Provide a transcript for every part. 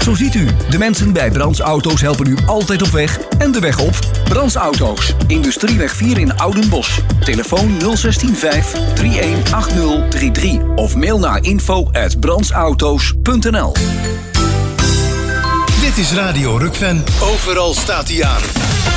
Zo ziet u, de mensen bij Brands Auto's helpen u altijd op weg en de weg op. Brands Auto's, Industrieweg 4 in Oudenbosch. Telefoon 0615 318033 of mail naar info@brandsauto's.nl. Dit is Radio Rukven. Overal staat hij aan.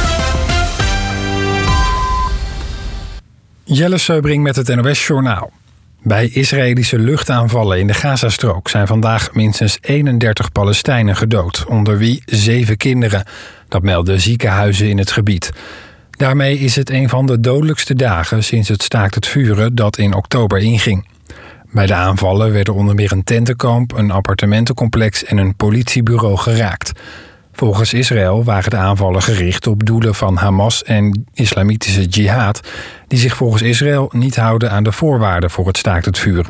Jelle Seubring met het NOS-journaal. Bij Israëlische luchtaanvallen in de Gazastrook zijn vandaag minstens 31 Palestijnen gedood, onder wie 7 kinderen. Dat melden ziekenhuizen in het gebied. Daarmee is het een van de dodelijkste dagen sinds het staakt het vuren dat in oktober inging. Bij de aanvallen werden onder meer een tentenkamp, een appartementencomplex en een politiebureau geraakt. Volgens Israël waren de aanvallen gericht op doelen van Hamas en Islamitische Jihad, die zich volgens Israël niet houden aan de voorwaarden voor het staakt het vuren.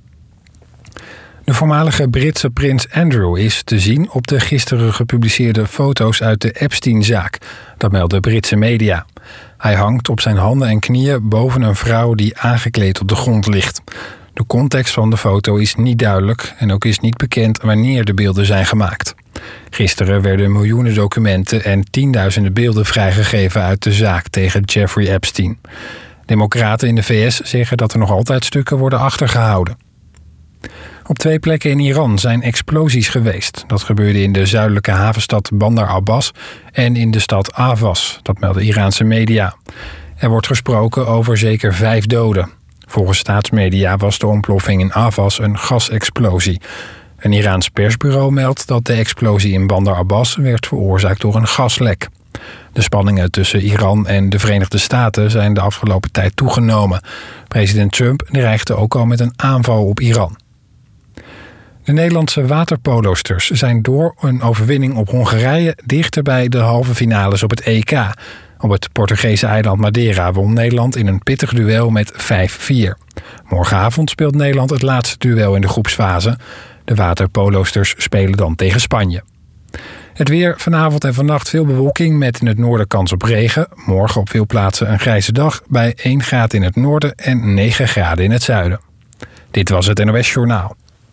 De voormalige Britse prins Andrew is te zien op de gisteren gepubliceerde foto's uit de Epstein-zaak. Dat melden Britse media. Hij hangt op zijn handen en knieën boven een vrouw die aangekleed op de grond ligt. De context van de foto is niet duidelijk en ook is niet bekend wanneer de beelden zijn gemaakt. Gisteren werden miljoenen documenten en tienduizenden beelden vrijgegeven uit de zaak tegen Jeffrey Epstein. Democraten in de VS zeggen dat er nog altijd stukken worden achtergehouden. Op 2 plekken in Iran zijn explosies geweest. Dat gebeurde in de zuidelijke havenstad Bandar Abbas en in de stad Ahvaz. Dat melden Iraanse media. Er wordt gesproken over zeker 5 doden. Volgens staatsmedia was de ontploffing in Ahvaz een gasexplosie. Een Iraans persbureau meldt dat de explosie in Bandar Abbas werd veroorzaakt door een gaslek. De spanningen tussen Iran en de Verenigde Staten zijn de afgelopen tijd toegenomen. President Trump dreigde ook al met een aanval op Iran. De Nederlandse waterpolosters zijn door een overwinning op Hongarije dichter bij de halve finales op het EK. Op het Portugese eiland Madeira won Nederland in een pittig duel met 5-4. Morgenavond speelt Nederland het laatste duel in de groepsfase. De waterpolosters spelen dan tegen Spanje. Het weer, vanavond en vannacht veel bewolking met in het noorden kans op regen. Morgen op veel plaatsen een grijze dag bij 1 graad in het noorden en 9 graden in het zuiden. Dit was het NOS Journaal.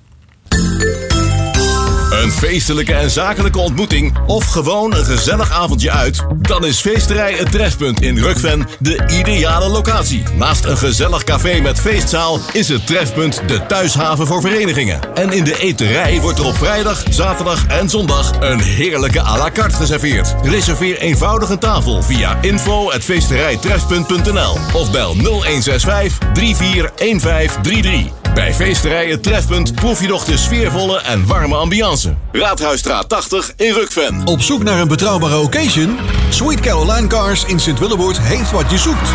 Een feestelijke en zakelijke ontmoeting of gewoon een gezellig avondje uit? Dan is Feesterij Het Trefpunt in Rukven de ideale locatie. Naast een gezellig café met feestzaal is het Trefpunt de thuishaven voor verenigingen. En in de eterij wordt er op vrijdag, zaterdag en zondag een heerlijke à la carte geserveerd. Reserveer eenvoudig een tafel via info@feesterijtrefpunt.nl of bel 0165 341533. Bij Feesterij Het Trefpunt proef je nog de sfeervolle en warme ambiance. Raadhuisstraat 80 in Rukven. Op zoek naar een betrouwbare occasion? Sweet Caroline Cars in Sint-Willeboord heeft wat je zoekt.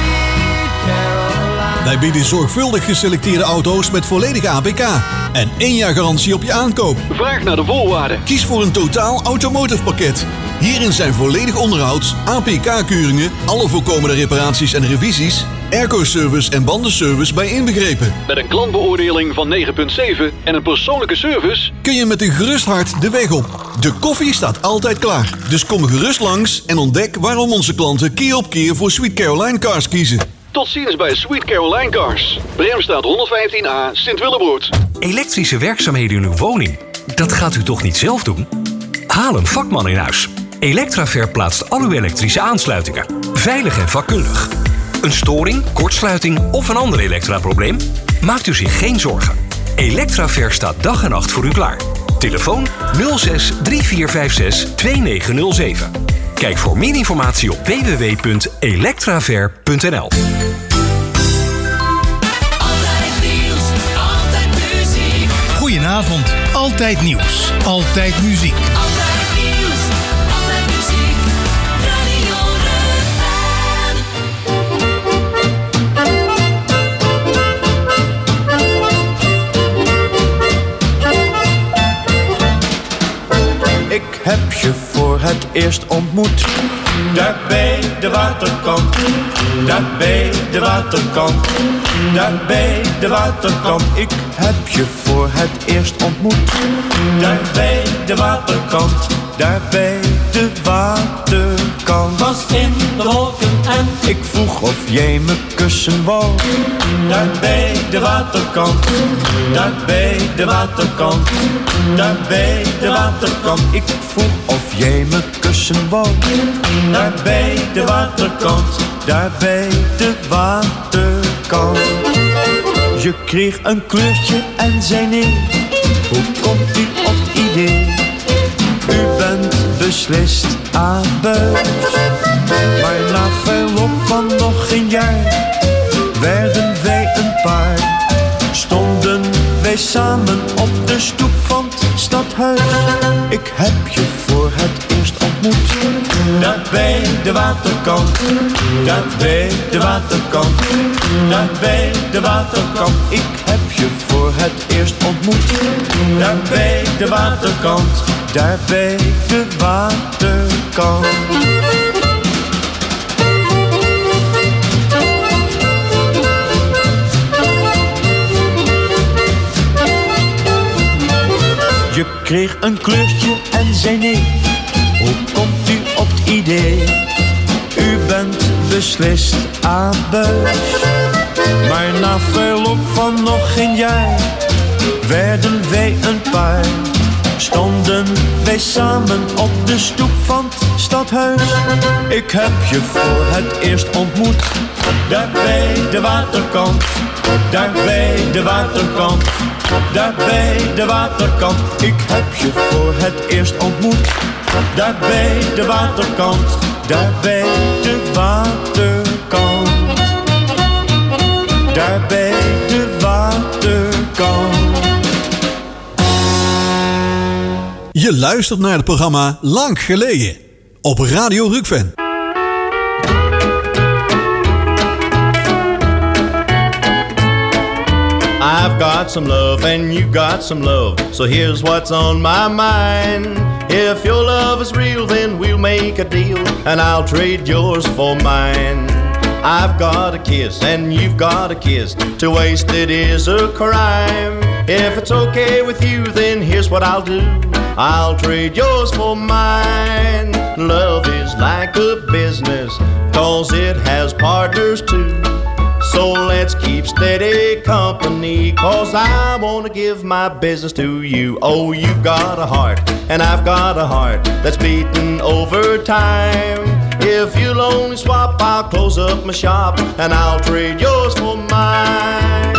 Wij bieden zorgvuldig geselecteerde auto's met volledige APK en 1 jaar garantie op je aankoop. Vraag naar de voorwaarden. Kies voor een totaal automotive pakket. Hierin zijn volledig onderhoud, APK-keuringen, alle voorkomende reparaties en revisies, airco-service en bandenservice bij inbegrepen. Met een klantbeoordeling van 9,7 en een persoonlijke service kun je met een gerust hart de weg op. De koffie staat altijd klaar. Dus kom gerust langs en ontdek waarom onze klanten keer op keer voor Sweet Caroline Cars kiezen. Tot ziens bij Sweet Caroline Cars. Bremstraat 115A, Sint-Willeboord. Elektrische werkzaamheden in uw woning? Dat gaat u toch niet zelf doen? Haal een vakman in huis. Electraver plaatst al uw elektrische aansluitingen. Veilig en vakkundig. Een storing, kortsluiting of een ander elektraprobleem? Maakt u zich geen zorgen. Electraver staat dag en nacht voor u klaar. Telefoon 06 3456 2907. Kijk voor meer informatie op www.electraver.nl. Goedenavond, altijd nieuws, altijd muziek. Altijd nieuws, altijd muziek. Radio Rukven. Ik heb je voor het eerst ontmoet, daar bij de waterkant, daar bij de waterkant, daar bij de waterkant. Ik heb je voor het eerst ontmoet, daar bij de waterkant, daar bij de waterkant. waterkant was in de wolken en ik vroeg of jij me kussen wou. Daar bij de waterkant, daar bij de waterkant, daar bij de waterkant. Ik vroeg of jij me kussen wou. Daar bij de waterkant, daar bij de waterkant. Je kreeg een kleurtje en zei nee. Hoe komt u op het idee? U bent beslist abuis. Maar na verloop van nog geen jaar werden wij een paar. Stonden wij samen op de stoep van het stadhuis. Ik heb je voor het eerst ontmoet. Daar bij de waterkant, daar bij de waterkant, daar bij de waterkant. Ik heb je voor het eerst ontmoet. Daar bij de waterkant, daar bij de waterkant. Je kreeg een kleurtje en zei nee. Hoe komt u op het idee? U bent beslist abuis. Maar na verloop van nog geen jaar werden wij een paar. Stonden wij samen op de stoep van het stadhuis. Ik heb je voor het eerst ontmoet. Daar bij de waterkant, daar bij de waterkant, daar bij de waterkant. Ik heb je voor het eerst ontmoet. Daar bij de waterkant, daar bij de waterkant, daar bij de waterkant. Je luistert naar het programma Lang Geleden op Radio Rukven. I've got some love and you got some love, so here's what's on my mind. If your love is real, then we'll make a deal, and I'll trade yours for mine. I've got a kiss and you've got a kiss, to waste it is a crime. If it's okay with you, then here's what I'll do, I'll trade yours for mine. Love is like a business, 'cause it has partners too. So let's keep steady company, 'cause I wanna give my business to you. Oh, you've got a heart, and I've got a heart that's beating over time. If you'll only swap, I'll close up my shop, and I'll trade yours for mine.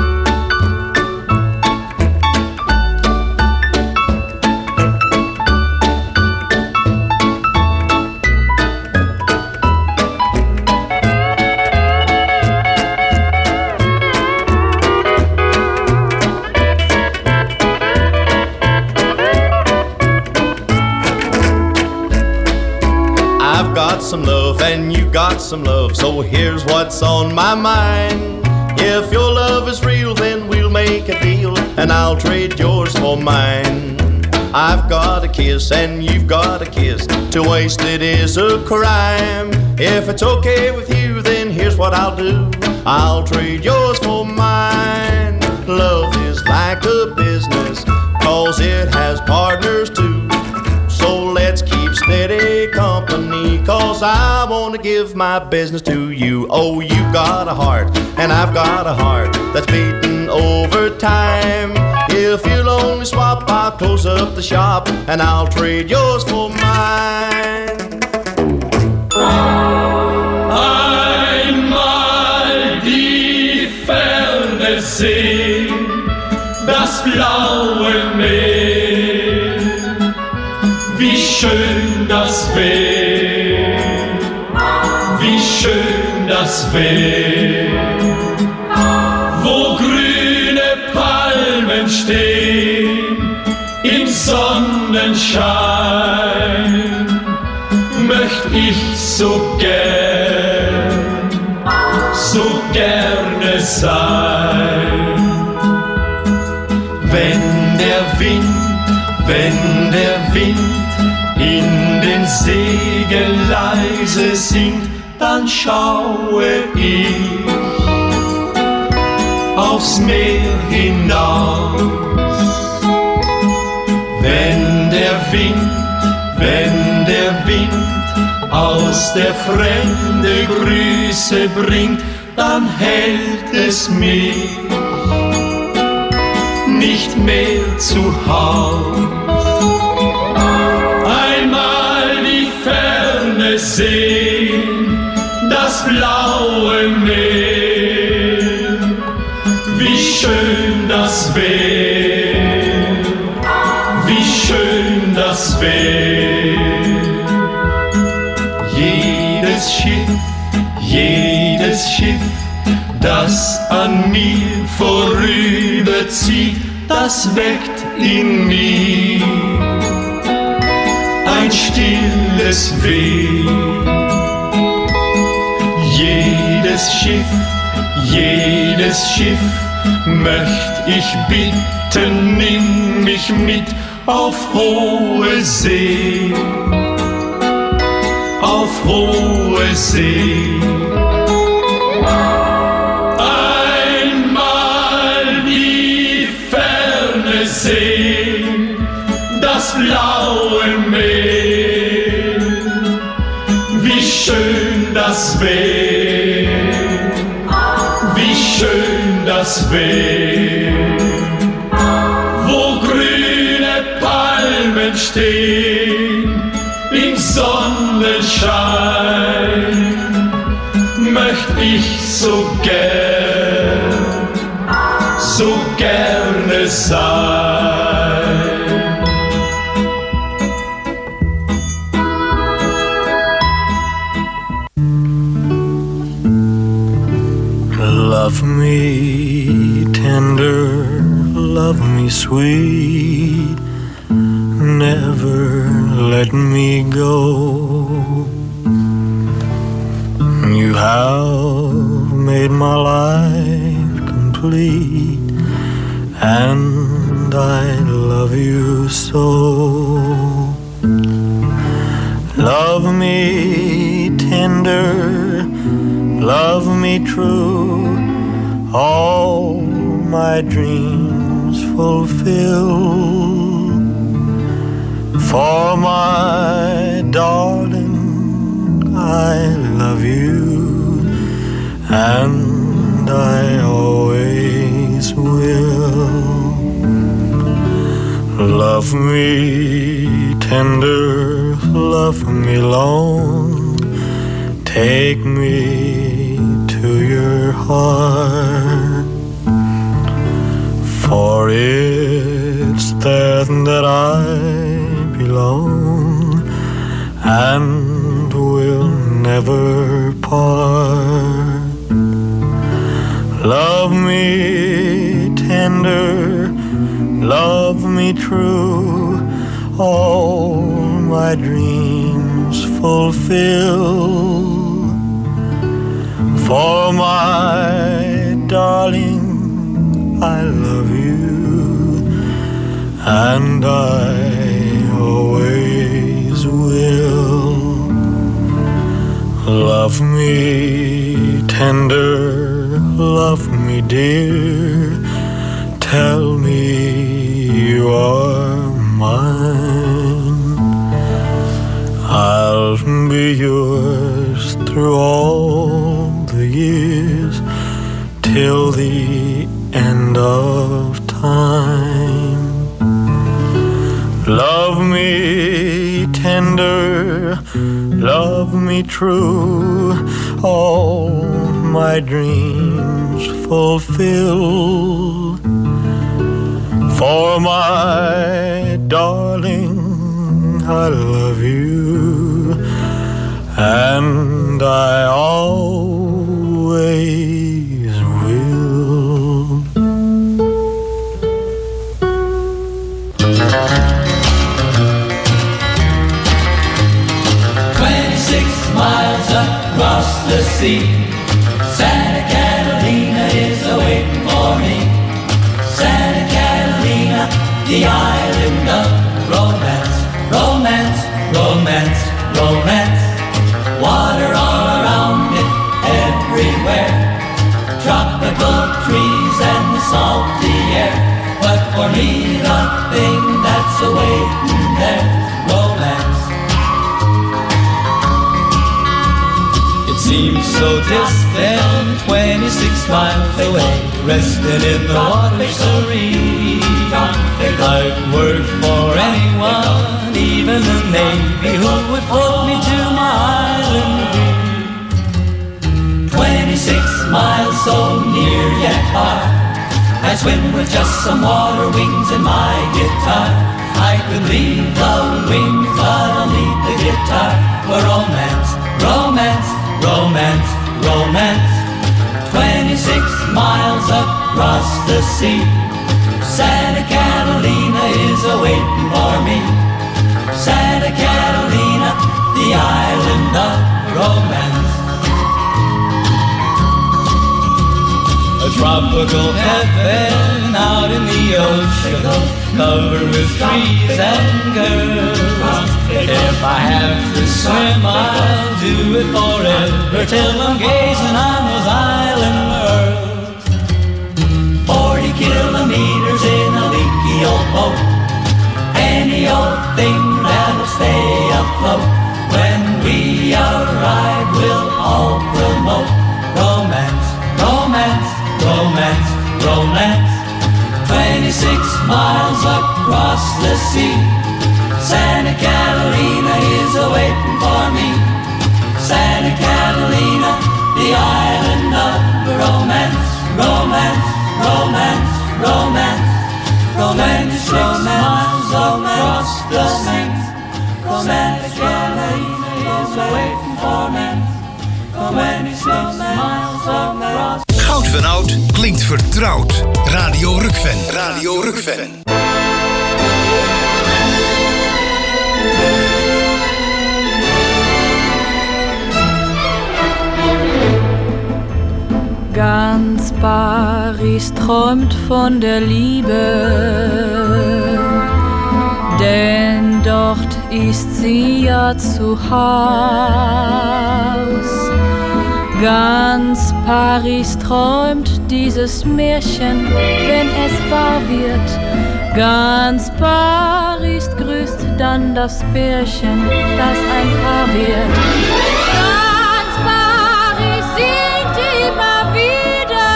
Some love and you got some love, so here's what's on my mind. If your love is real, then we'll make a deal, and I'll trade yours for mine. I've got a kiss and you've got a kiss, to waste it is a crime. If it's okay with you, then here's what I'll do, I'll trade yours for mine. Love is like a business, 'cause it has partners too. So let's keep steady company, 'cause I wanna give my business to you. Oh, you've got a heart, and I've got a heart that's beating over time. If you'll only swap, I'll close up the shop, and I'll trade yours for mine. Einmal die Ferne See, das blaue Meer, wie schön das wär, wie schön das wär, wo grüne Palmen stehen im Sonnenschein, möcht ich so gerne sein. Wenn der Wind in den Segel leise singt, dann schaue ich aufs Meer hinaus. Wenn der Wind aus der Fremde Grüße bringt, dann hält es mich nicht mehr zu Haus. Einmal die Ferne sehen, das blaue Meer, wie schön das wär, wie schön das wär. Jedes Schiff, das an mir vorüberzieht, das weckt in mir ein stilles Weh. Jedes Schiff möcht ich bitten, nimm mich mit auf hohe See, auf hohe See. Einmal die Ferne sehen, das blaue Meer, wie schön das wär, wie schön das wär, wo grüne Palmen stehen im Sonnenschein, möcht ich so gerne sein. Love me tender, love me sweet, never let me go. You have made my life complete, and I love you so. Love me tender, love me true, all my dreams fulfill. For my darling, I love you, and I always will. Love me tender, love me long, take me to your heart, for it's there that I belong and will never part. Love me tender, love me true, all my dreams fulfill. For my darling, I love you, and I always will. Love me tender, love me dear, tell me you are mine. I'll be yours through all the years, till the end of time. Love me tender, love me true, all my dreams fulfill. For my darling, I love you, and I always will. 26 miles across the sea, Santa Catalina is awaiting for me. Santa Catalina, the island of romance, romance, romance, romance. Water all around it, everywhere. Tropical trees and the salty air. But for me, the thing that's awaiting there, romance. 26 miles away, resting in the water serene. I'd work for anyone, even the Navy, who would float me to my island dream. 26 miles so near yet far, I swim with just some water wings and my guitar. I could leave the wings, but I'll need the guitar for romance, romance, romance, romance. 26 miles across the sea, Santa Catalina is a-waiting for me. Santa Catalina, the island of romance. A tropical heaven out in the ocean, covered with trees and girls. If I have to swim, I'll do it forever, till I'm gazing on those island worlds. 40 kilometers in a leaky old boat, any old thing that'll stay afloat. When we arrive, we'll all promote romance, romance, romance, romance. 26 miles across the sea, Santa Catalina is a-waiting for me. Santa Catalina, the island of romance, romance, romance, romance, romance. 26 miles across the sea, Santa Catalina is a-waiting for me. 26 miles across. Goud van Oud klinkt vertrouwd. Radio Rukven. Radio Rukven. Ganz Paris träumt von der Liebe, denn dort ist sie ja zu Haus. Ganz Paris träumt dieses Märchen, wenn es wahr wird. Ganz Paris grüßt dann das Pärchen, das ein Paar wird. Ganz Paris singt immer wieder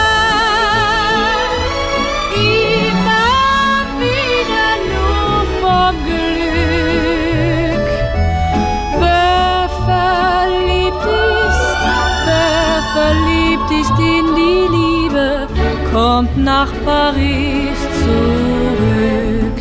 nur vom Glück. Wer verliebt ist in die Liebe, kommt nach Paris zurück.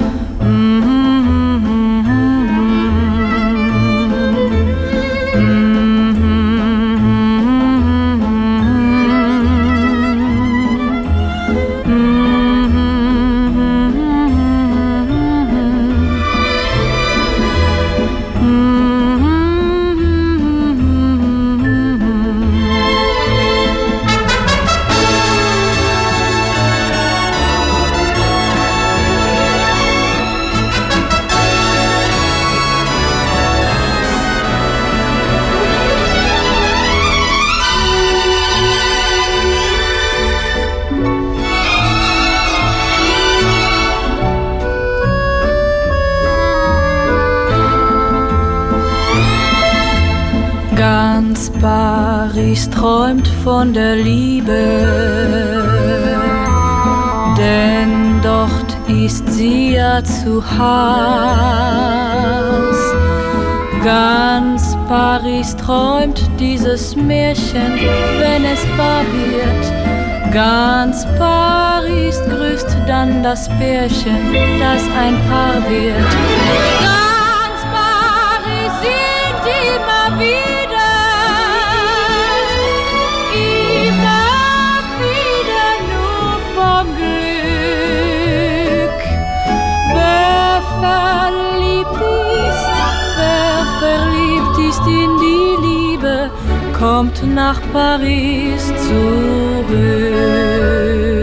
Ganz Paris träumt von der Liebe, denn dort ist sie ja zu Haus. Ganz Paris träumt dieses Märchen, wenn es wahr wird. Ganz Paris grüßt dann das Pärchen, das ein Paar wird. Ganz Paris singt immer wieder nur vom Glück. Wer verliebt ist in die Liebe, kommt nach Paris zurück.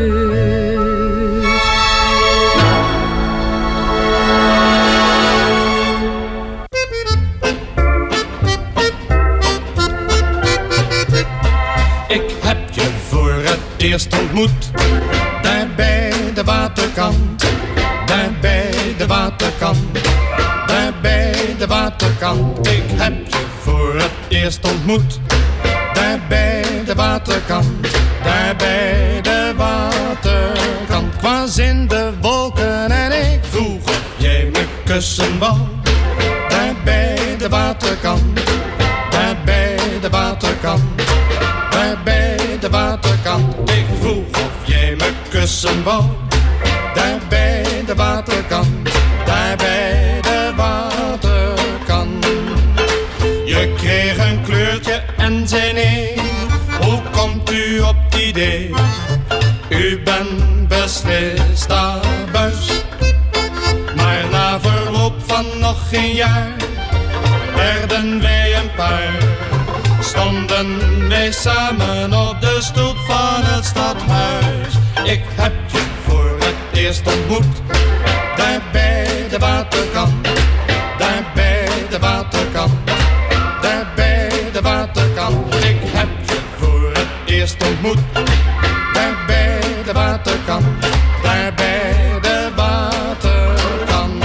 Ik heb je voor het eerst ontmoet, daar bij de waterkant, daar bij de waterkant, daar bij de waterkant. Ik heb je voor het eerst ontmoet, daar bij de waterkant, daar bij de waterkant. Ik was in de wolken en ik vroeg of jij me kussen wou. Daar bij de waterkant, daar bij de waterkant, daar bij de waterkant. Ik vroeg of jij me kussen wou. Daar bij de waterkant, daar bij de waterkant. Je kreeg een kleurtje en zei nee, hoe komt u op het idee? U bent beslist abuis. Maar na verloop van nog geen jaar werden wij een paar. Stonden wij samen op de stoep van het stadhuis. Ik heb je voor het eerst ontmoet, daar bij de waterkant, daar bij de waterkant, daar bij de waterkant. Ik heb je voor het eerst ontmoet, daar bij de waterkant, daar bij de waterkant.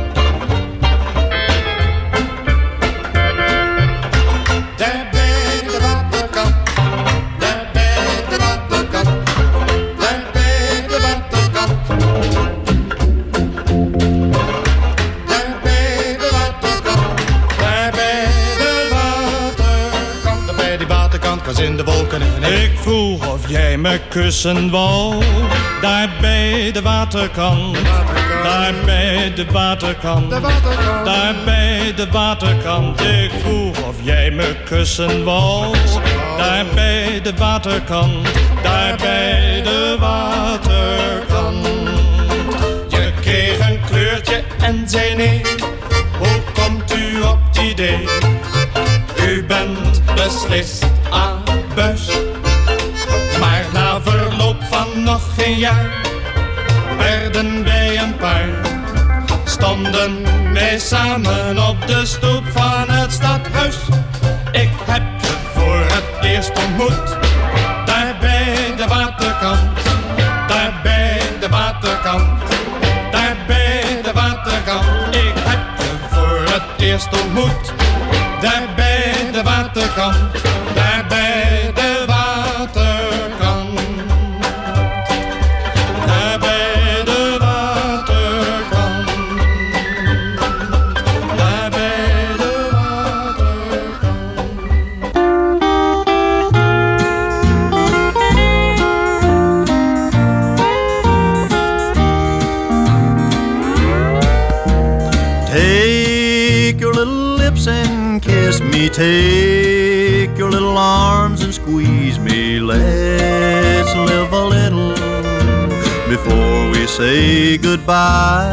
Daar bij de waterkant, daar bij de waterkant, daar bij de waterkant. Daar bij de waterkant, daar bij de waterkant. Daar bij die waterkant, ik was in de wolken en ik vroeg of jij me kussen wou. Daar bij de waterkant, daar bij de waterkant, daar bij de waterkant. Ik vroeg of jij me kussen wou. Daar bij de waterkant, daar bij de waterkant. Je kreeg een kleurtje en zei nee, hoe komt u op het idee? U bent beslist abuis. Maar na verloop van nog geen jaar werden wij een paar. Stonden wij samen op de stoep van het stadhuis. Ik heb je voor het eerst ontmoet, daar bij de waterkant, daar bij de waterkant, daar bij de waterkant. Ik heb je voor het eerst ontmoet, daar bij de waterkant, daar bij de waterkant. Daar bij de waterkant, daar bij de Take your little lips and kiss me. Take your little arms and squeeze me. Let's live a little before we say goodbye.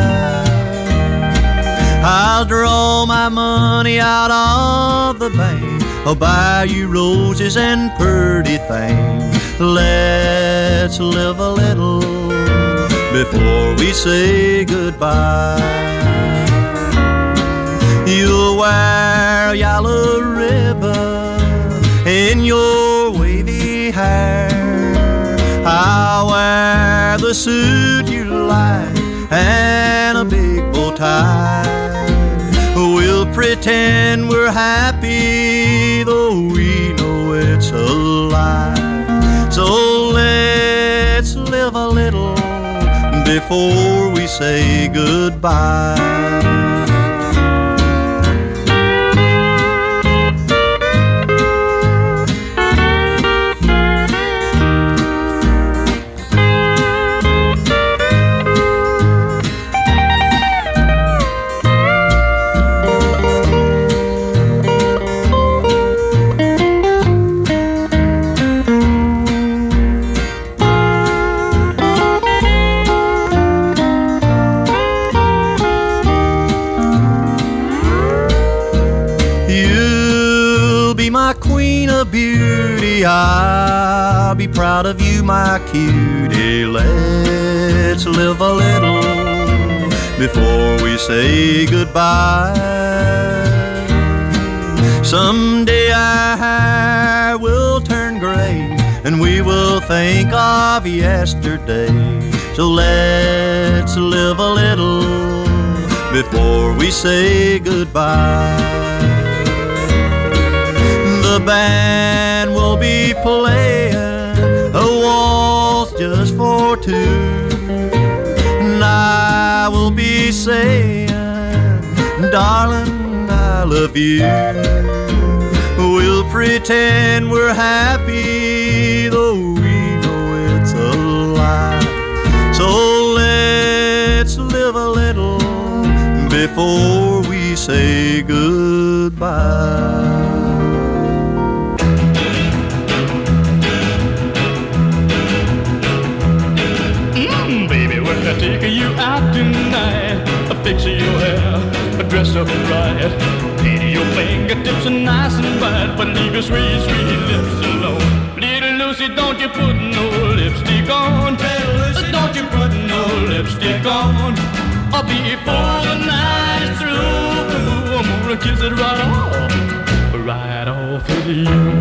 I'll draw my money out of the bank. I'll buy you roses and pretty things. Let's live a little before we say goodbye. You'll wear a yellow ribbon in your wavy hair. I'll wear the suit you like and a big bow tie. We'll pretend we're happy, though we know it's a lie. So let's live a little before we say goodbye. Beauty, I'll be proud of you, my cutie. Let's live a little before we say goodbye. Someday our hair will turn gray and we will think of yesterday. So let's live a little before we say goodbye. The band will be be playing a waltz just for two. And I will be saying, darling, I love you. We'll pretend we're happy, though we know it's a lie. So let's live a little before we say goodbye. Baby, we're taking you out tonight. Fix your hair, dress up right. Paint your fingertips nice and white, but leave your sweet, sweet lips alone. Little Lucy, don't you put no lipstick on. Don't you put no lipstick on. Before the night is through, I'm gonna kiss it right off of you.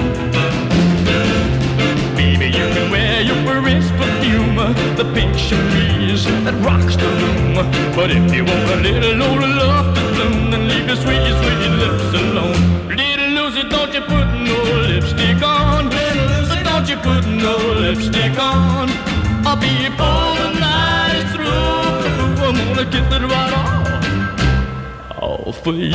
Baby, you can wear your Paris perfume, the pink chemise that rocks the room. But if you want a little old love to bloom, then leave your sweet, sweet lips alone. Little Lucy, don't you put no lipstick on. Don't you put no lipstick on. Before the night is through, I'm gonna kiss it right off for you.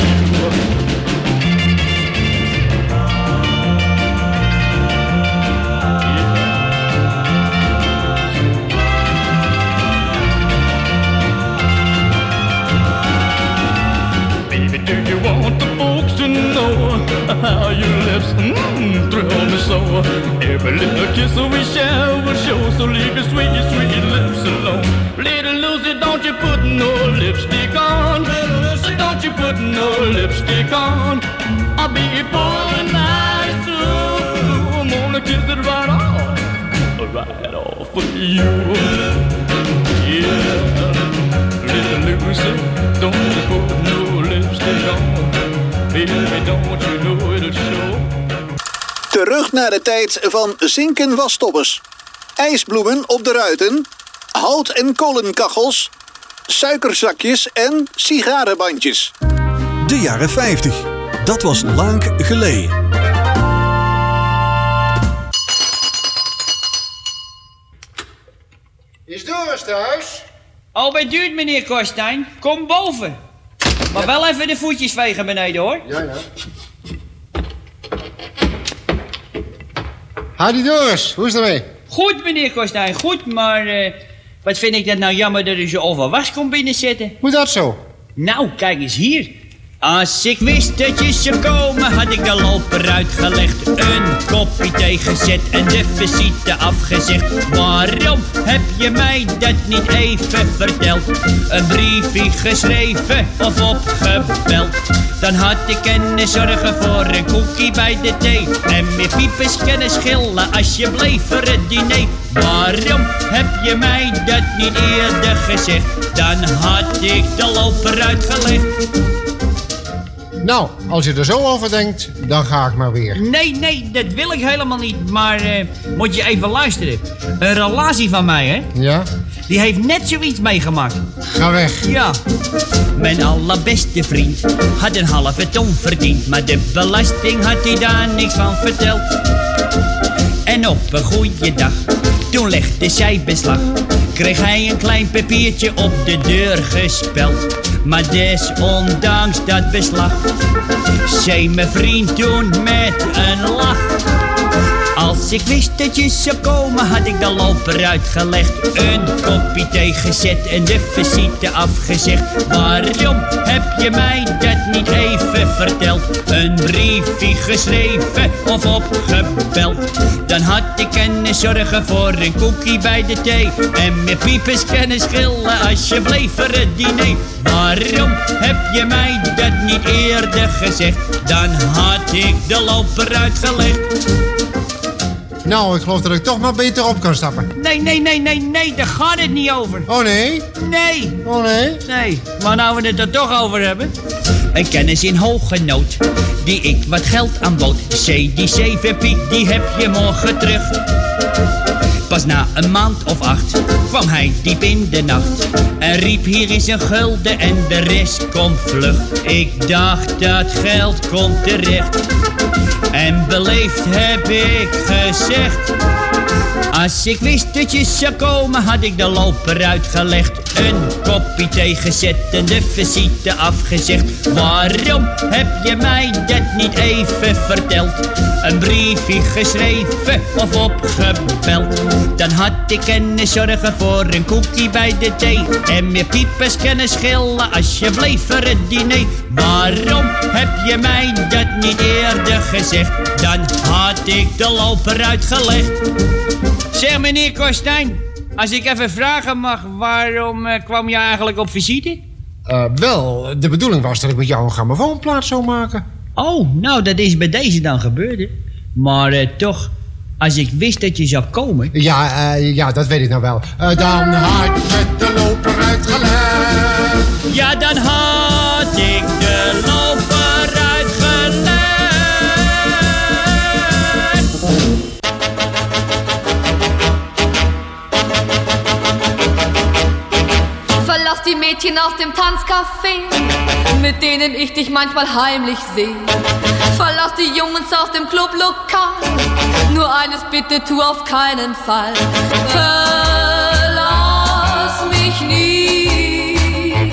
Do you want the folks to know how your lips thrill me so? Every little kiss we share will show, so leave your sweet, sweet lips alone. Little Lucy, don't you put no lipstick on. Don't you put no lipstick on. Before the night's through, I'm gonna kiss it right off for you. Yeah, little Lucy, don't you put no lipstick on. Baby, don't you know it'll show. Terug naar de tijd van zinken wasstoppers. IJsbloemen op de ruiten. Hout- en kolenkachels. Suikerzakjes en sigarenbandjes. De jaren 50. Dat was lang geleden. Is Doris thuis? Al bij duurt, meneer Korstijn. Kom boven. Maar wel even de voetjes vegen beneden, hoor. Ja. Hadi Doris, hoe is het ermee? Goed, meneer Korstijn, goed, maar wat vind ik dat nou jammer dat u zo over was komt binnenzetten. Hoe dat zo? Nou, kijk eens hier. Als ik wist dat je zou komen, had ik de loper uitgelegd. Een kopje thee gezet en de visite afgezegd. Waarom heb je mij dat niet even verteld? Een briefje geschreven of opgebeld. Dan had ik kunnen zorgen voor een koekie bij de thee. En meer piepers kunnen schillen als je bleef voor het diner. Waarom heb je mij dat niet eerder gezegd? Dan had ik de loper uitgelegd. Nou, als je er zo over denkt, dan ga ik maar weer. Nee, dat wil ik helemaal niet. Maar moet je even luisteren. Een relatie van mij, hè? Ja? Die heeft net zoiets meegemaakt. Ga weg. Ja. Mijn allerbeste vriend had een halve ton verdiend. Maar de belasting had hij daar niks van verteld. En op een goede dag, toen legde zij beslag. Kreeg hij een klein papiertje op de deur gespeld. Maar desondanks dat beslag, zei mijn vriend toen met een lach. Als ik wist dat je zou komen, had ik de loper uitgelegd. Een kopje thee gezet en de visite afgezegd. Waarom heb je mij dat niet even verteld? Een briefje geschreven of opgebeld. Dan had ik kunnen zorgen voor een koekie bij de thee. En meer piepers kunnen schillen als je bleef voor het diner. Waarom heb je mij dat niet eerder gezegd? Dan had ik de loper uitgelegd. Nou, ik geloof dat ik toch maar beter op kan stappen. Nee, daar gaat het niet over. Oh nee? Nee. Oh nee? Nee, maar nou we het er toch over hebben. Een kennis in hoge nood, die ik wat geld aanbood. Zei die 7 piek, die heb je morgen terug. Pas na een maand of 8 kwam hij diep in de nacht en riep: hier is een gulden en de rest komt vlug. Ik dacht dat geld komt terecht en beleefd heb ik gezegd: als ik wist dat je zou komen, had ik de loper uitgelegd. Een kopje thee gezet en de visite afgezegd. Waarom heb je mij dat niet even verteld? Een briefje geschreven of opgebeld. Dan had ik kunnen zorgen voor een koekje bij de thee. En meer piepers kunnen schillen als je bleef voor het diner. Waarom heb je mij dat niet eerder gezegd? Dan had ik de loper uitgelegd. Zeg meneer Kostijn, als ik even vragen mag, waarom kwam je eigenlijk op visite? Wel, de bedoeling was dat ik met jou een grammofoonplaat zou maken. Oh, nou dat is bij deze dan gebeurd, hè? Maar toch, als ik wist dat je zou komen... Ja, dat weet ik nou wel. Dan had je de loper uitgelegd. Ja, dan had ik de loper uitgelegd. Verlass die Mädchen aus dem Tanzcafé, mit denen ich dich manchmal heimlich sehe. Verlass die Jungs aus dem Clublokal, nur eines bitte tu auf keinen Fall. Verlass mich nie,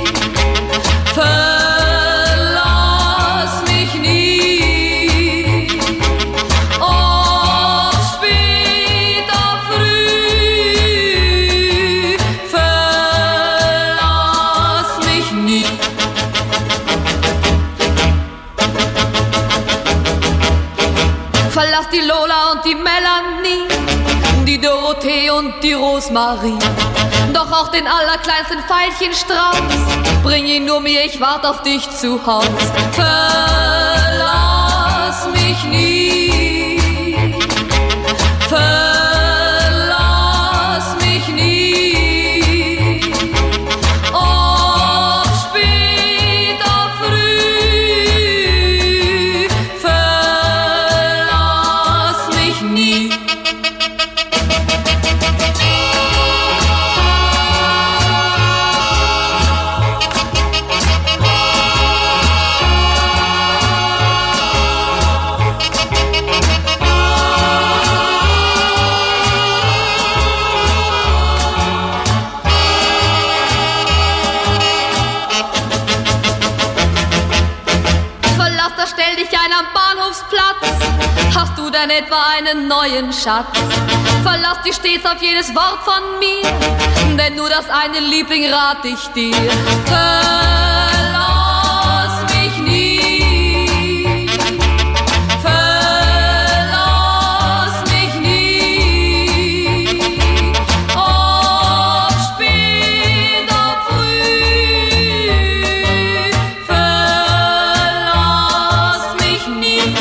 verlass mich nie. Ob spät, ob früh, verlass mich nie. Verlass die Lola und die Melanie, die Dorothee und die Rosmarie. Doch auch den allerkleinsten Veilchenstrauß, bring ihn nur mir, ich wart auf dich zu Haus. Verlass mich nie, verlass mich nie. Ob spät, ob früh, verlass mich nie. Verlass, da stell dich ein am Bahnhofsplatz. Hast du denn etwa einen neuen Schatz? Verlass dich stets auf jedes Wort von mir, denn nur das eine Liebling rat ich dir. Verlass mich nie, verlass mich nie. Ob spät, ob früh, verlass mich nie.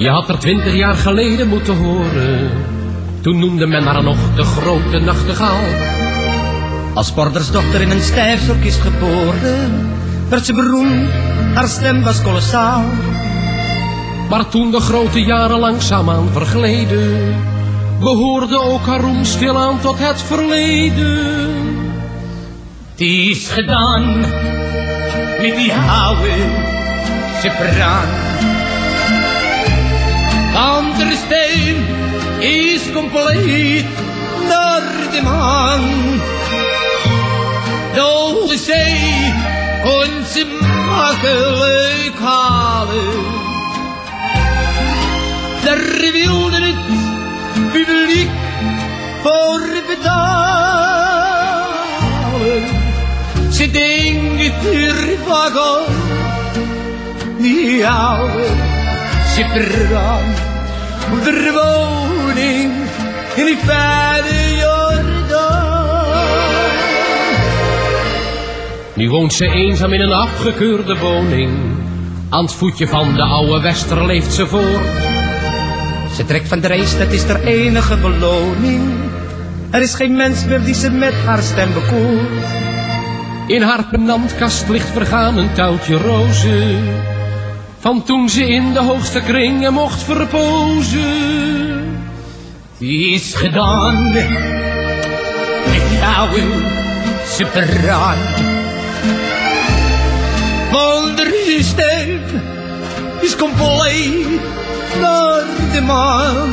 Je had er 20 jaar geleden moeten horen. Toen noemde men haar nog de grote nachtegaal. Als portersdochter in een stijfstok is geboren, werd ze beroemd, haar stem was kolossaal. Maar toen de grote jaren langzaamaan vergleden, behoorde ook haar roem stilaan tot het verleden. Het is gedaan met die oude sopraan. Want de stem is compleet naar de maan. De zee kon ze makkelijk halen. Daar wilde het publiek voor betalen. Ze denkt er vaak om, die oude sopraan. De woning in die fijne Jordaan. Nu woont ze eenzaam in een afgekeurde woning. Aan het voetje van de oude Wester leeft ze voort. Ze trekt van de reis, dat is haar enige beloning. Er is geen mens meer die ze met haar stem bekoort. In haar penantkast ligt vergaan een touwtje rozen. Van toen ze in de hoogste kringen mocht verpozen. Die is gedaan met die oude sopraan. Want de stem is compleet naar de maan.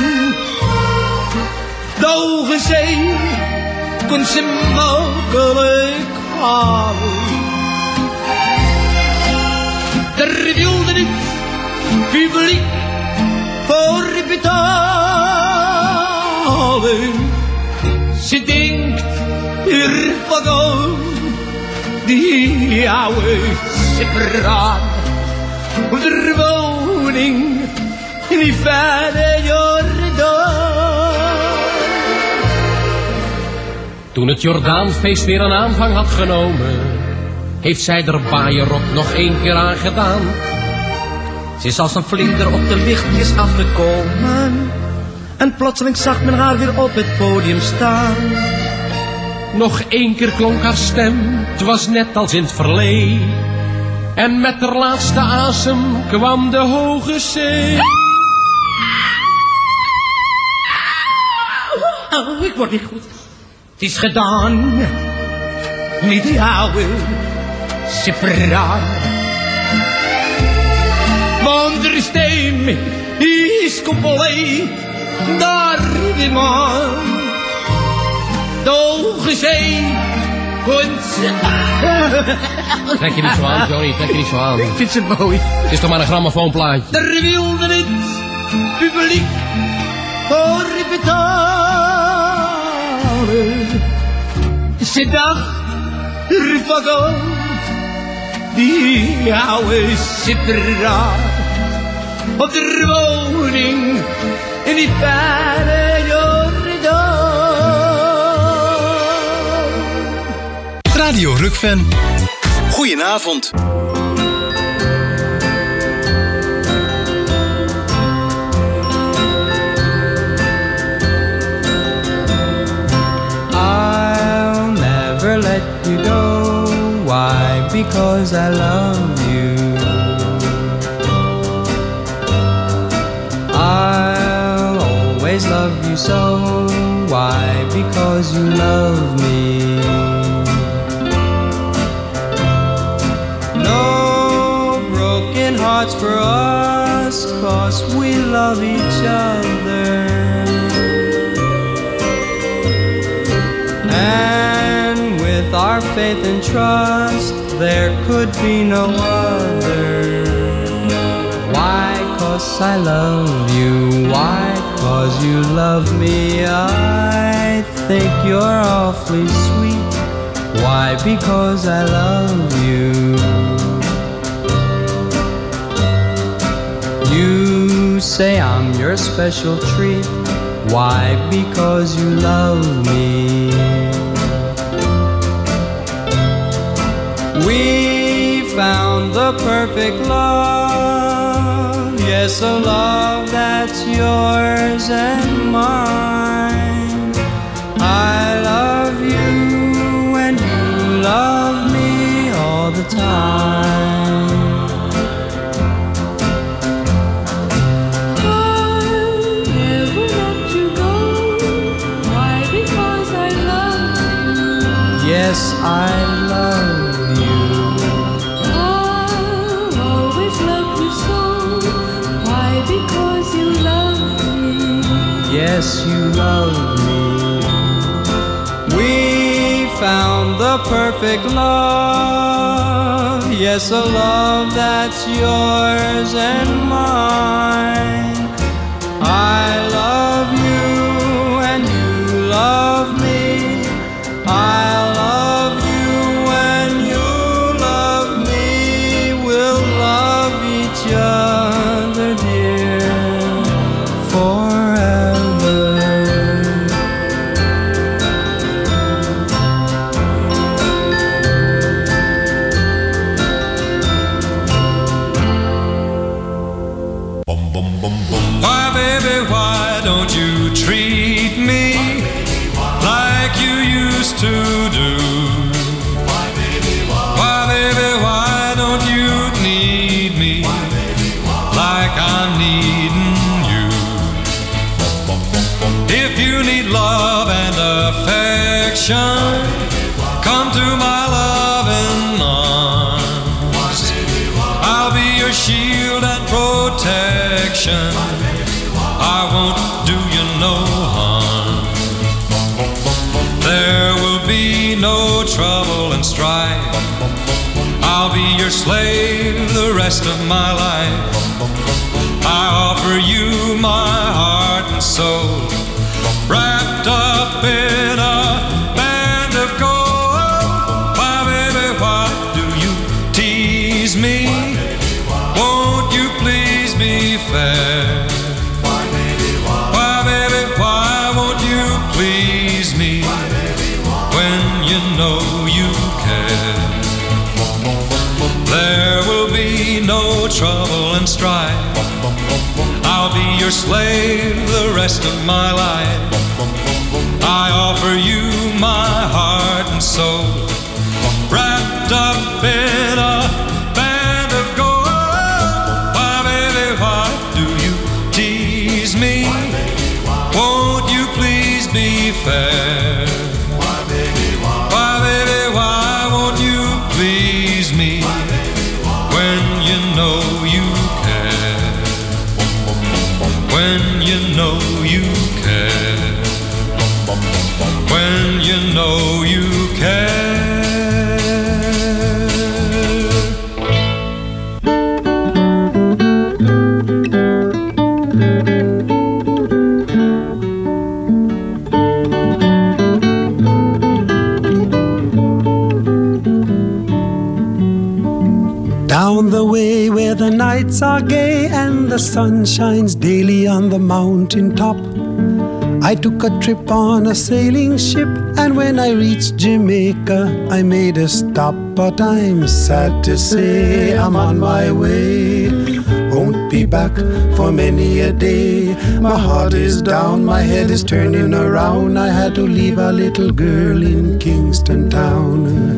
De ogen zee kon ze makkelijk halen. Daar wilde het publiek voor betalen. Ze denkt er van om, die oude sopraan. Op de woning in die fijne Jordaan. Toen het Jordaanfeest weer een aanvang had genomen, heeft zij er baaierrok nog 1 keer aan gedaan. Ze is als een vlinder op de lichtjes afgekomen. En plotseling zag men haar weer op het podium staan. Nog 1 keer klonk haar stem, het was net als in het verleden. En met haar laatste asem kwam de hoge zee. Oh, ik word niet goed. Het is gedaan, niet die oude sopraan. Want de stem is compleet naar de maan. De hoge zee komt ze. Trek je niet zo aan, Johnny, trek je niet zo aan. Ik vind ze mooi. Het is toch maar een grammofoonplaatje. Daar wilde het publiek voor betalen. Ze dacht er van om, die oude sopraan. Op de woning in die fijne Jordaan. Radio Rukven. Goedenavond. I'll never let you go. Why? Because I love you. I'll always love you so. Why? Because you love me. No broken hearts for us, 'cause we love each other. And with our faith and trust, there could be no other. Why? 'Cause I love you. Why? 'Cause you love me. I think you're awfully sweet. Why? Because I love you. You say I'm your special treat. Why? Because you love me. We found the perfect love. Yes, Yes, a love that's yours and mine. I love you and you love me all the time. I'll never let you go. Why? Because I love you. Yes, I love you. I'll always love you so. Why? Because you love me. Yes, you love me. We found the perfect love. Yes, a love that's yours and mine. I love you and you love me. I love you and you love me. We'll love each other, dear, forever. Why, baby, why don't you treat me like you used to do? Why, baby, why don't you need me like I'm needing you? If you need love and affection, come to my loving arms. I'll be your shield and protection. I won't do you no harm. There will be no trouble and strife. I'll be your slave the rest of my life. I offer you my heart and soul, wrapped up in a band of gold. Why, baby, why do you tease me? Won't you please be fair? Why, baby, why won't you please me when you know you care? There will be no trouble and strife. I'll be your slave the rest of my life. I offer you my heart and soul, wrapped up in a band of gold. Why, baby, why do you tease me? Won't you please be fair? Why, baby, why won't you please me when you know you care? When you know you care. When you know you care. Down the way where the nights are gay and the sun shines daily on the mountain top, I took a trip on a sailing ship, and when I reached Jamaica, I made a stop. But I'm sad to say I'm on my way. Won't be back for many a day. My heart is down, my head is turning around. I had to leave a little girl in Kingston town.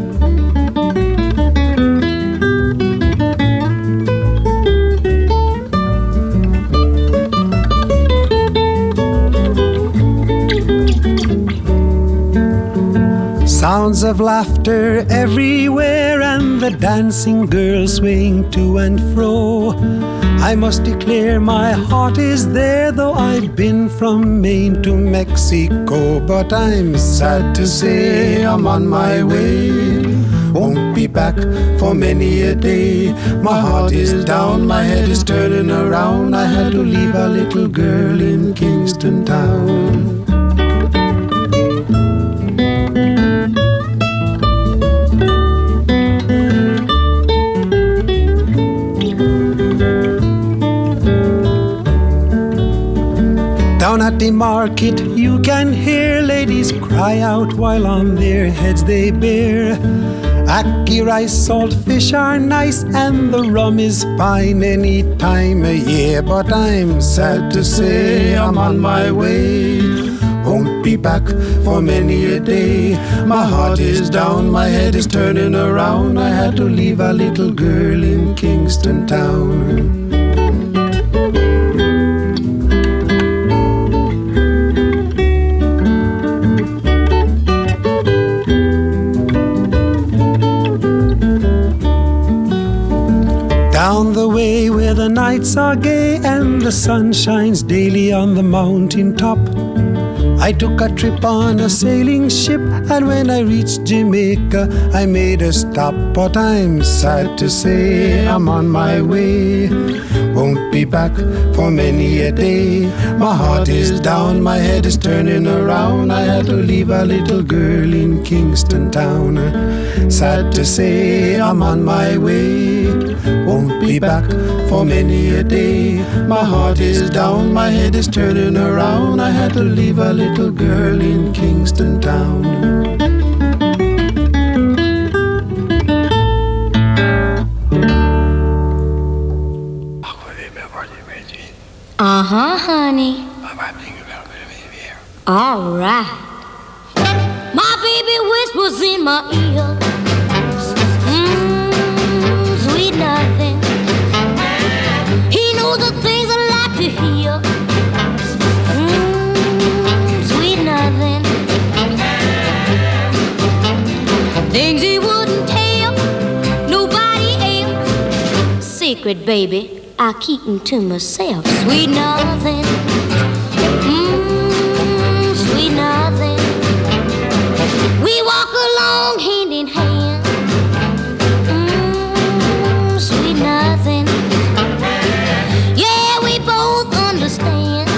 Sounds of laughter everywhere and the dancing girls swaying to and fro. I must declare my heart is there, though I've been from Maine to Mexico. But I'm sad to say I'm on my way. Won't be back for many a day. My heart is down, my head is turning around. I had to leave a little girl in Kingston town. Down at the market you can hear ladies cry out while on their heads they bear. Ackee rice, salt fish are nice, and the rum is fine any time of year. But I'm sad to say I'm on my way. Won't be back for many a day. My heart is down, my head is turning around. I had to leave a little girl in Kingston Town. Down the way where the nights are gay and the sun shines daily on the mountain top, I took a trip on a sailing ship, and when I reached Jamaica, I made a stop. But I'm sad to say I'm on my way. Won't be back for many a day. My heart is down, my head is turning around. I had to leave a little girl in Kingston Town. Sad to say I'm on my way. Won't be back for many a day. My heart is down, my head is turning around. I had to leave a little girl in Kingston Town. Uh-huh, honey. All right. My baby whispers in my ear. Sweet nothing. He knows the things I like to hear. Sweet nothing. Things he wouldn't tell nobody else. Secret, baby, I keep them to myself. Sweet nothing. Sweet nothing. We walk along hand in hand. Sweet nothing. Yeah, we both understand.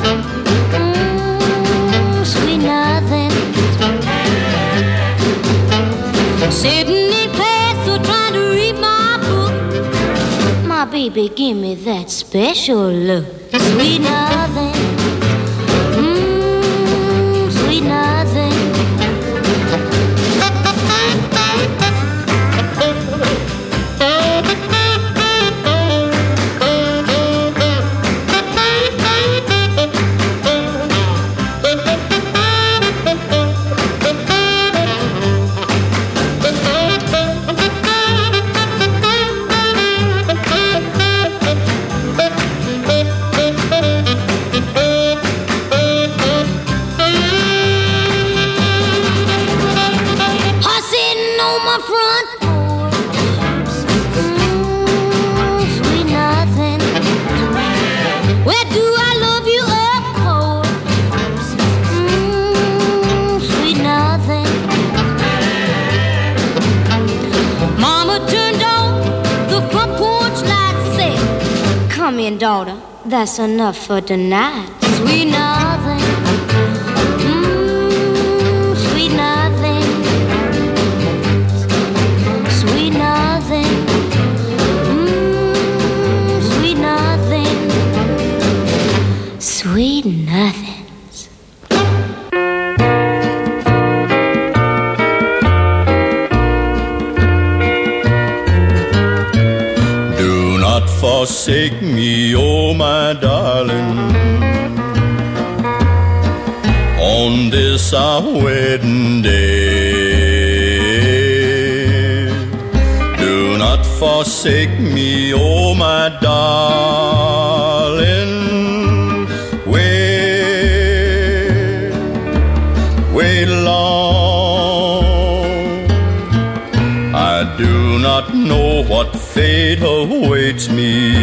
Sweet nothing. Sitting in class or trying to read my book, my baby give me that special look. Sweet nothing. Sweet nothing. Daughter, that's enough for tonight. Sweet nothing. Sweet nothing. Sweet nothing. Sweet nothing. Sweet nothings. Do not forsake me, oh my darling, on this our wedding day. Do not forsake me, oh my darling. Wait long. I do not know what fate awaits me.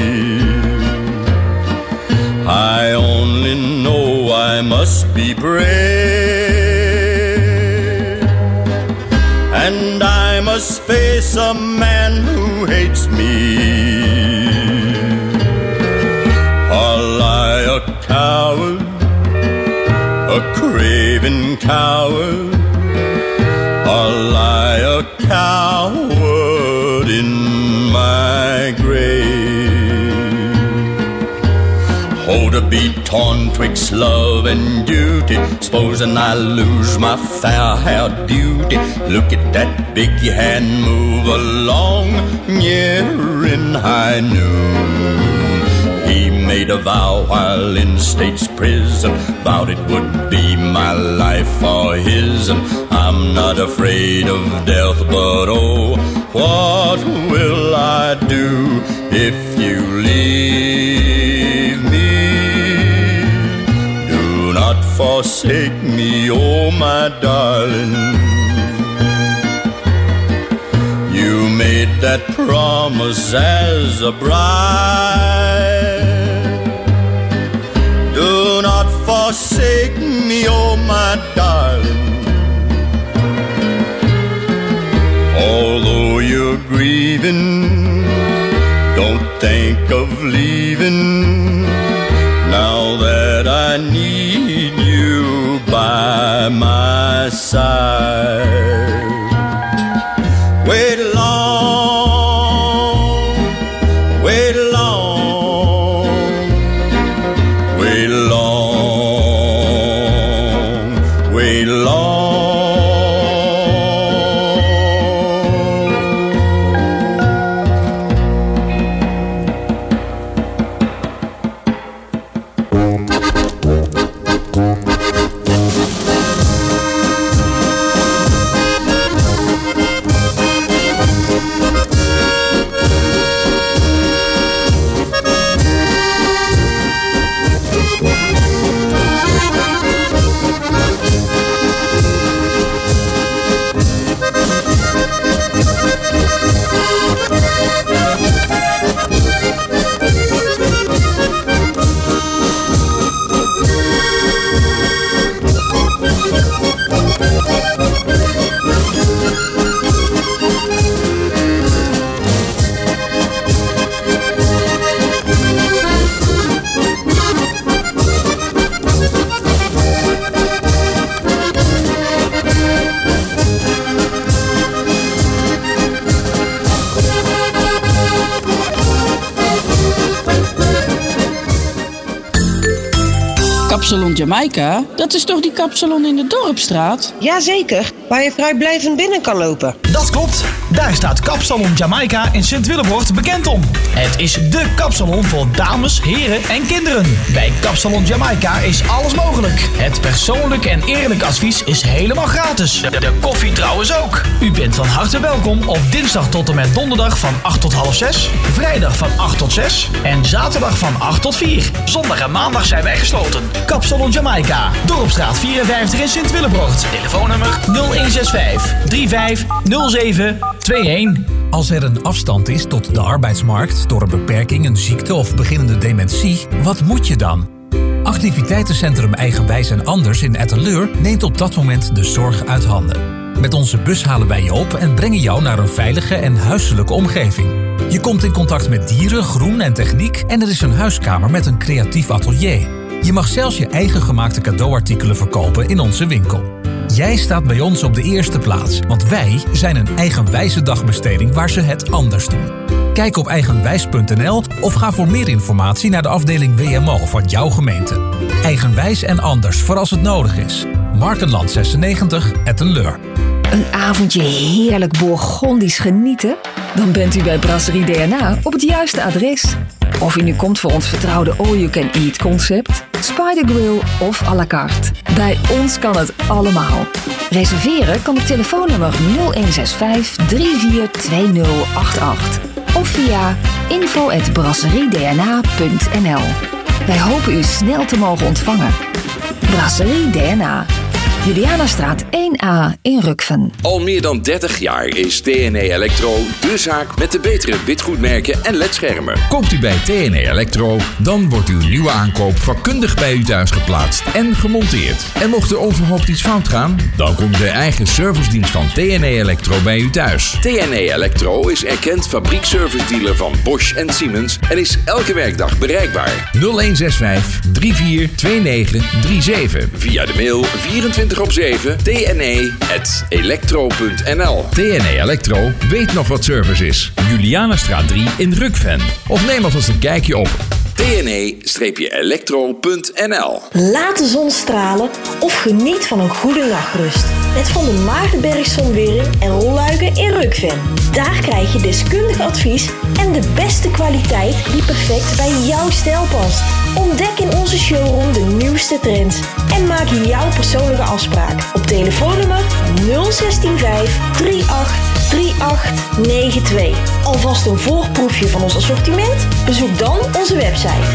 I only know I must be brave, and I must face a man who hates me. I'll lie a coward, a craven coward. I'll lie a coward in my grave. Hold to be torn twixt love and duty. Supposing I lose my fair-haired beauty. Look at that big hand move along, yeah, in high noon. He made a vow while in state's prison, vowed it would be my life or his. And I'm not afraid of death, but oh, what will I do if you leave me? Do not forsake me, oh my darling. You made that promise as a bride. Do not forsake me, oh my darling. Although you're grieving, don't think of leaving. Now that I need you by my side. Wait long, wait long, wait long, wait long. Kapsalon Jamaica, dat is toch die kapsalon in de Dorpstraat? Jazeker, waar je vrijblijvend binnen kan lopen. Dat klopt, daar staat Kapsalon Jamaica in Sint-Willebroort bekend om. Het is dé kapsalon voor dames, heren en kinderen. Bij Kapsalon Jamaica is alles mogelijk. Het persoonlijk en eerlijk advies is helemaal gratis. De koffie trouwens ook. U bent van harte welkom op dinsdag tot en met donderdag van 8 tot half 6, vrijdag van 8 tot 6 en zaterdag van 8 tot 4. Zondag en maandag zijn wij gesloten. Kapsalon Jamaica, Dorpstraat 54 in Sint-Willebroort. Telefoonnummer 0165 3507 21. Als er een afstand is tot de arbeidsmarkt door een beperking, een ziekte of beginnende dementie, wat moet je dan? Activiteitencentrum Eigenwijs en Anders in Etteleur neemt op dat moment de zorg uit handen. Met onze bus halen wij je op en brengen jou naar een veilige en huiselijke omgeving. Je komt in contact met dieren, groen en techniek en er is een huiskamer met een creatief atelier. Je mag zelfs je eigen gemaakte cadeauartikelen verkopen in onze winkel. Jij staat bij ons op de eerste plaats, want wij zijn een eigenwijze dagbesteding waar ze het anders doen. Kijk op eigenwijs.nl of ga voor meer informatie naar de afdeling WMO van jouw gemeente. Eigenwijs en Anders voor als het nodig is. Markenland 96, Etteleur. Een avondje heerlijk Bourgondisch genieten? Dan bent u bij Brasserie DNA op het juiste adres. Of u nu komt voor ons vertrouwde all-you-can-eat concept, Spider Grill of à la carte. Bij ons kan het allemaal. Reserveren kan op telefoonnummer 0165 342088 of via info@brasseriedna.nl. Wij hopen u snel te mogen ontvangen. Brasserie DNA. Julianastraat 1A in Rukven. Al meer dan 30 jaar is TNE Electro de zaak met de betere witgoedmerken en ledschermen. Koopt u bij TNE Electro, dan wordt uw nieuwe aankoop vakkundig bij u thuis geplaatst en gemonteerd. En mocht er onverhoopt iets fout gaan, dan komt de eigen servicedienst van TNE Electro bij u thuis. TNE Electro is erkend fabriekservice-dealer van Bosch en Siemens en is elke werkdag bereikbaar. 0165 342937. Via de mail 24/7 tne@electro.nl. TNE Electro weet nog wat service is. Julianastraat 3 in Rukven. Of neem alvast een kijkje op tne-elektro.nl. Laat de zon stralen of geniet van een goede nachtrust. Met Van der Maardenberg Zonwering en rolluiken in Rukven. Daar krijg je deskundig advies en de beste kwaliteit die perfect bij jouw stijl past. Ontdek in onze showroom de nieuwste trends en maak jouw persoonlijke afspraak op telefoonnummer 0165 38 3892. Alvast een voorproefje van ons assortiment? Bezoek dan onze website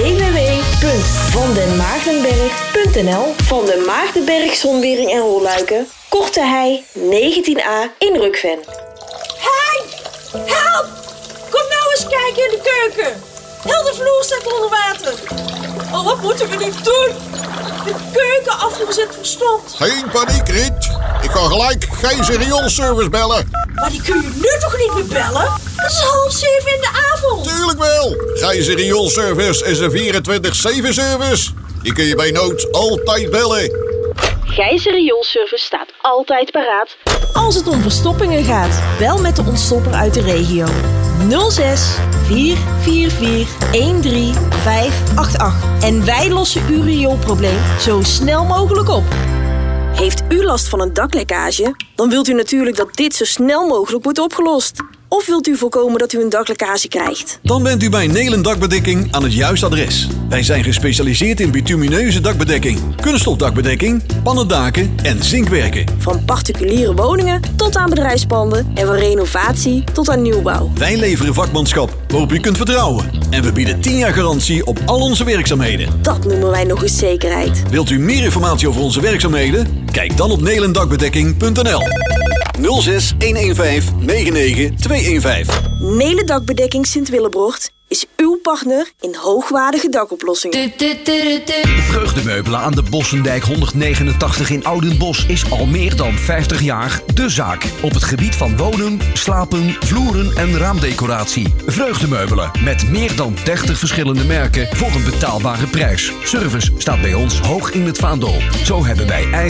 www.vandenmaardenberg.nl. Van den Maardenberg Zonwering en rolluiken, Korte Hei 19A in Rukven. Hey, help! Kom nou eens kijken in de keuken. Heel de vloer staat onder water. Oh, wat moeten we nu doen? De keukenafvoer zit verstomd. Geen paniek, Riet. Ik kan gelijk Gijzer Rioolservice bellen. Maar die kun je nu toch niet meer bellen? Het is 6:30 in de avond. Tuurlijk wel. Gijzer Rioolservice is een 24/7 service. Die kun je bij nood altijd bellen. Gijzer Rioolservice staat altijd paraat als het om verstoppingen gaat. Bel met de ontstopper uit de regio. 06 444 13588. En wij lossen uw rioolprobleem zo snel mogelijk op. Heeft u last van een daklekkage? Dan wilt u natuurlijk dat dit zo snel mogelijk wordt opgelost. Of wilt u voorkomen dat u een daklekkage krijgt? Dan bent u bij Nelen Dakbedekking aan het juiste adres. Wij zijn gespecialiseerd in bitumineuze dakbedekking, kunststofdakbedekking, pannendaken en zinkwerken. Van particuliere woningen tot aan bedrijfspanden en van renovatie tot aan nieuwbouw. Wij leveren vakmanschap waarop u kunt vertrouwen. En we bieden 10 jaar garantie op al onze werkzaamheden. Dat noemen wij nog eens zekerheid. Wilt u meer informatie over onze werkzaamheden? Kijk dan op nelendakbedekking.nl. 06 115 99 215. Nelen Dakbedekking Sint-Willebrocht is uw partner in hoogwaardige dakoplossingen. Vreugdemeubelen aan de Bossendijk 189 in Oudenbosch is al meer dan 50 jaar de zaak. Op het gebied van wonen, slapen, vloeren en raamdecoratie. Vreugdemeubelen met meer dan 30 verschillende merken voor een betaalbare prijs. Service staat bij ons hoog in het vaandel. Zo hebben wij eigen